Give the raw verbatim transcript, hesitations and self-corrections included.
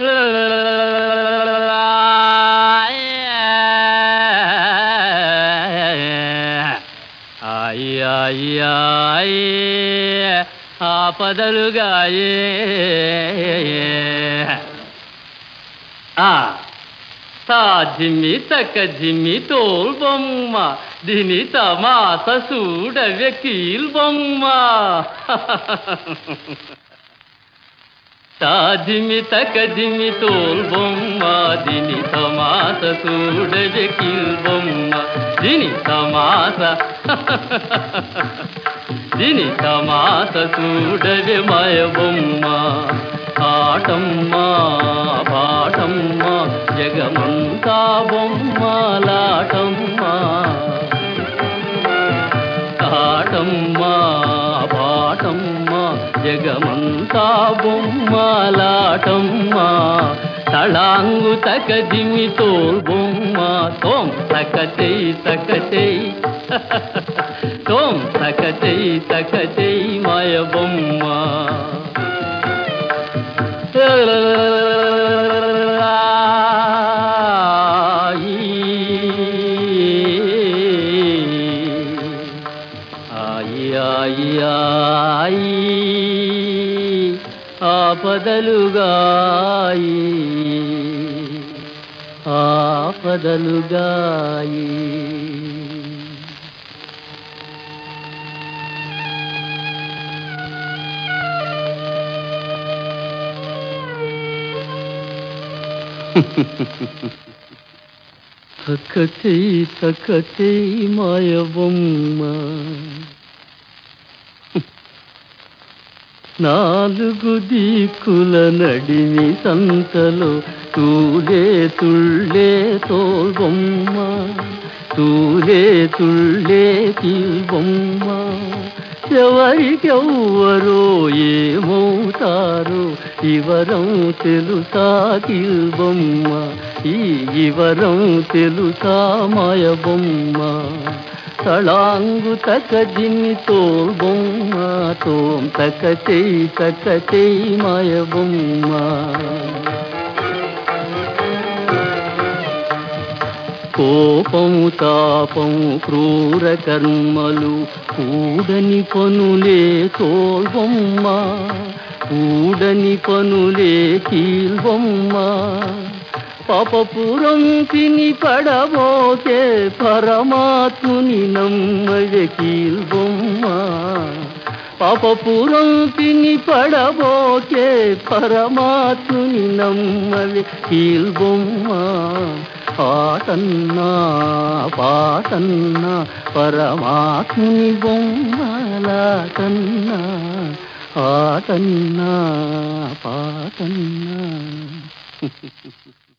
ఆపదలుగాయే తా జిమ్మి తక్క జిమ్మి తోల్ బొమ్మ దిని తమాస చూడవే కీల్ బొమ్మ తా జిమ్మి తక్క జిమ్మి తోల్ బొమ్మ దిని తమాస చూడవే కీల్ బొమ్మ దిని తమాస దిని తమాస చూడవే మాయ బొమ్మ ఆటమ్మ పాటమ్మ జగమంతా బొమ్మలాటమ్మ ఆటమ్మ పాటమ్మ జగమంతా బొమ్మలాటమ్మ తళాంగు తక దిమి తోల్ బొమ్మ తోం తక చెయ్యి తక చెయ్యి తోం తక చెయ్యి తక చెయ్యి మాయ బొమ్మ ఆపదలుగాయి ఆపదలుగాయి తక్కచై తక్కచై మాయ బొమ్మ నాలుగు దిక్కుల నడిమి సంతలో తూలే తుళ్ళే తోల్ బొమ్మ తూలే తుళ్ళే కీల్ బొమ్మ ఎవరికెవ్వరో ఏమవుతారో ఇవరం తెలుసా కీల్ బొమ్మ ఈ ఇవరం తెలుసా మాయ బొమ్మ తళాంగు తక జిన్ని తోల్ బొమ్మ తోం తక చెయ్యి తక చెయ్యి మాయ బొమ్మ కోపము తాపము క్రూర కర్మలు కూడని పనులే తోల్ బొమ్మ కూడని పనులే కీల్ బొమ్మ పాపపురం తిని పడబోకే పరమాత్ముని నమ్మవే కీల్ బొమ్మ పాపపురం తిని పడబోకే పరమాత్ముని నమ్మవే కీల్ బొమ్మ పాటన్నా పాటన్నా పరమాత్ముని బొమ్మలాటన్నా ఆటన్నా పాటన్నా